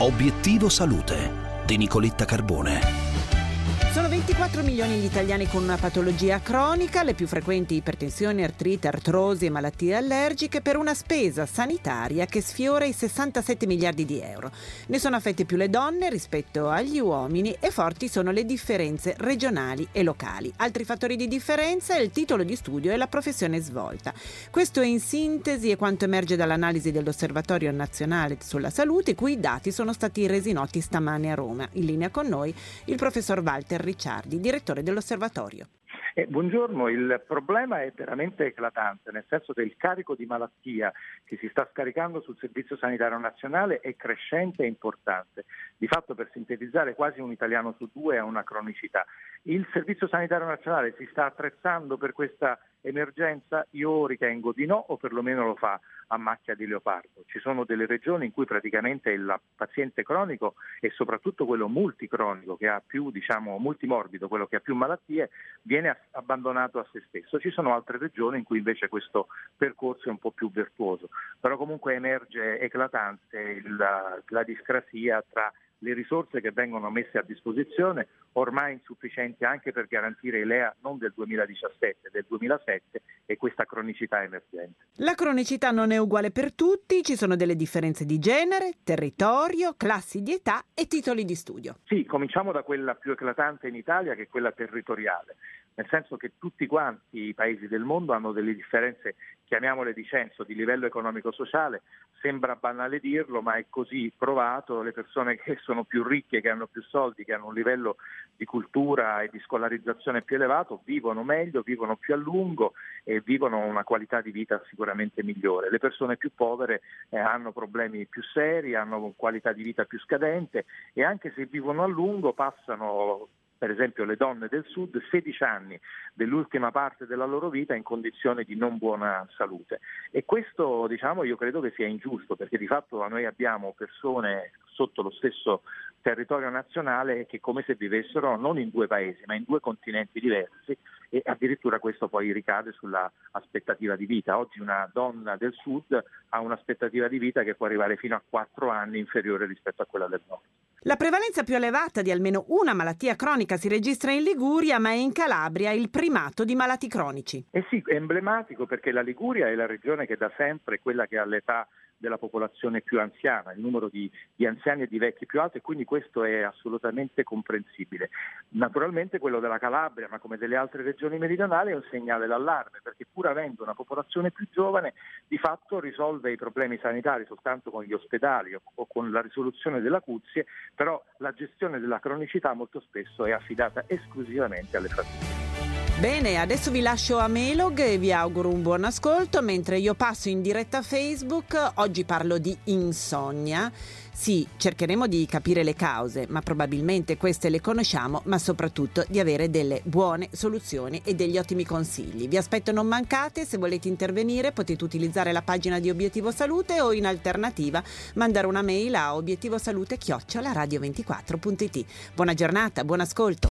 Obiettivo Salute di Nicoletta Carbone. Sono 24 milioni gli italiani con una patologia cronica, le più frequenti ipertensione, artrite, artrosi e malattie allergiche, per una spesa sanitaria che sfiora i 67 miliardi di euro. Ne sono affette più le donne rispetto agli uomini e forti sono le differenze regionali e locali. Altri fattori di differenza è il titolo di studio e la professione svolta. Questo in sintesi è quanto emerge dall'analisi dell'Osservatorio Nazionale sulla Salute, i cui dati sono stati resi noti stamane a Roma. In linea con noi il professor Walter Ricciardi, direttore dell'osservatorio. Buongiorno, il problema è veramente eclatante, nel senso che il carico di malattia che si sta scaricando sul Servizio Sanitario Nazionale è crescente e importante. Di fatto, per sintetizzare, quasi un italiano su due ha una cronicità. Il Servizio Sanitario Nazionale si sta attrezzando per questa emergenza? Io ritengo di no, o perlomeno lo fa a macchia di leopardo. Ci sono delle regioni in cui praticamente il paziente cronico e soprattutto quello multicronico, che ha più, multimorbido, quello che ha più malattie, viene abbandonato a se stesso. Ci sono altre regioni in cui invece questo percorso è un po' più virtuoso, però comunque emerge eclatante la discrasia tra le risorse che vengono messe a disposizione, ormai insufficienti anche per garantire i LEA non del 2017, del 2007, e questa cronicità emergente. La cronicità non è uguale per tutti, ci sono delle differenze di genere, territorio, classi di età e titoli di studio. Sì, cominciamo da quella più eclatante in Italia, che è quella territoriale, nel senso che tutti quanti i paesi del mondo hanno delle differenze, chiamiamole di censo, di livello economico-sociale. Sembra banale dirlo, ma è così provato. Le persone che sono più ricche, che hanno più soldi, che hanno un livello di cultura e di scolarizzazione più elevato, vivono meglio, vivono più a lungo e vivono una qualità di vita sicuramente migliore. Le persone più povere hanno problemi più seri, hanno qualità di vita più scadente, e anche se vivono a lungo passano, per esempio le donne del sud, 16 anni dell'ultima parte della loro vita in condizioni di non buona salute. E questo, io credo che sia ingiusto, perché di fatto noi abbiamo persone sotto lo stesso territorio nazionale che come se vivessero non in due paesi, ma in due continenti diversi, e addirittura questo poi ricade sulla aspettativa di vita. Oggi una donna del sud ha un'aspettativa di vita che può arrivare fino a 4 anni inferiore rispetto a quella del nord. La prevalenza più elevata di almeno una malattia cronica si registra in Liguria, ma è in Calabria il primato di malati cronici. Sì, è emblematico, perché la Liguria è la regione che da sempre è quella che ha l'età della popolazione più anziana, il numero di anziani e di vecchi più alto, e quindi questo è assolutamente comprensibile. Naturalmente quello della Calabria, ma come delle altre regioni meridionali, è un segnale d'allarme, perché pur avendo una popolazione più giovane, di fatto risolve i problemi sanitari soltanto con gli ospedali o con la risoluzione delle acuzie, però la gestione della cronicità molto spesso è affidata esclusivamente alle famiglie. Bene, adesso vi lascio a Melog e vi auguro un buon ascolto, mentre io passo in diretta a Facebook. Oggi parlo di insonnia. Sì, cercheremo di capire le cause, ma probabilmente queste le conosciamo, ma soprattutto di avere delle buone soluzioni e degli ottimi consigli. Vi aspetto, non mancate. Se volete intervenire potete utilizzare la pagina di Obiettivo Salute, o in alternativa mandare una mail a obiettivosalute@radio24.it. Buona giornata, buon ascolto.